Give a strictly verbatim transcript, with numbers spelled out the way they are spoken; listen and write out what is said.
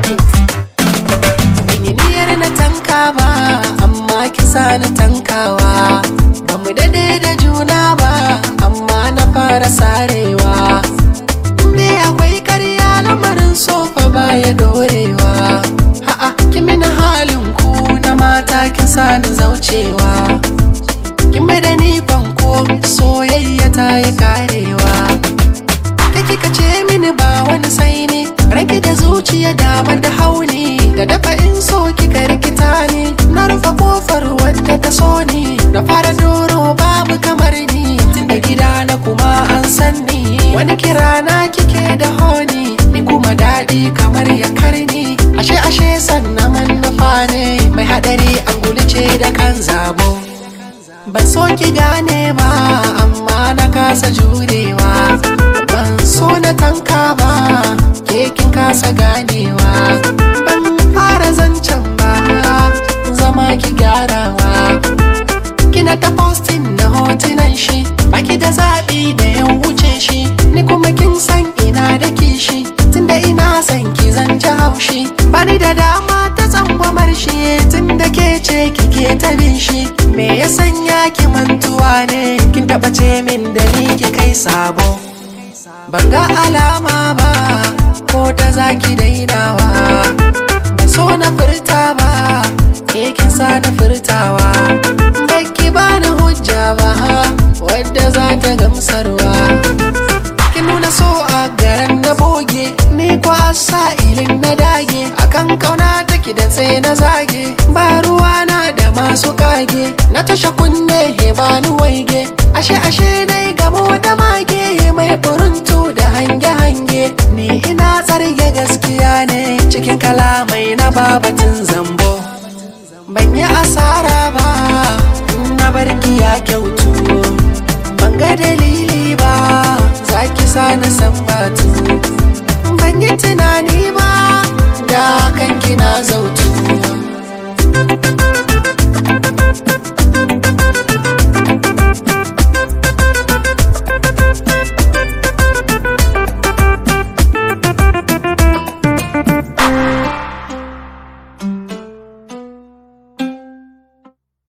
Biniyar na tanka ba amma kisa na tankawa, ba mu dade da juna ba amma na fara sarewa. Me akwai karya lamarin sofa baya dorewa. Ha'a kimina halin ku na mata kisa ni zaucewa. Kime da ni fanko soyayya ta yi karewa. Kake kace mini ba wani sai ne, rage da zuciya dama da hauni, da dafa in so kika rikita ni, na rufe kofar wadda ta so ni, da fara doro babu kamar ni, tunda gida na kuma an san ni, wani kira na kike da honi, ni kuma daɗi kamar ya karni, ashe ashe sannan manufa ne, mai haɗari an gulice da kan zabo. Ban so ki gane ba amma na kasa jurewa, ban so na tanka ba ke kin kasa ganewa. Ban fara zancen ba zama ki gyarawa, kina ta posting na hotunan shi, baki da zaɓi da ya wuce shi, ni kuma kin san ina da kishi, tunda ina san ki zan ji haushi, bani da dama ta tsangwamar shi, tunda ke ce kike ta bin shi. Me ya sanya ki mantuwa ne, kin taɓa ce min da ni ki kai sabo. Ban ga alama ba ko ta zaki dainawa, ba so na furta ba ke kin sa na furtawa. Baki bani hujja ba wadda za ta gamsarwa, ki nuna so a garan na boge, ni kwa sa'ilin na dage, akan kauna take da sai na zage, ba ruwa na da masu kage, na tasha kunne he bani waige, ashe ashe dai gamo da mage, mai furuntu da hange hange, ni ina tsarge gaskiya ne cikin kalamai na babatin zambo. Ban yi asara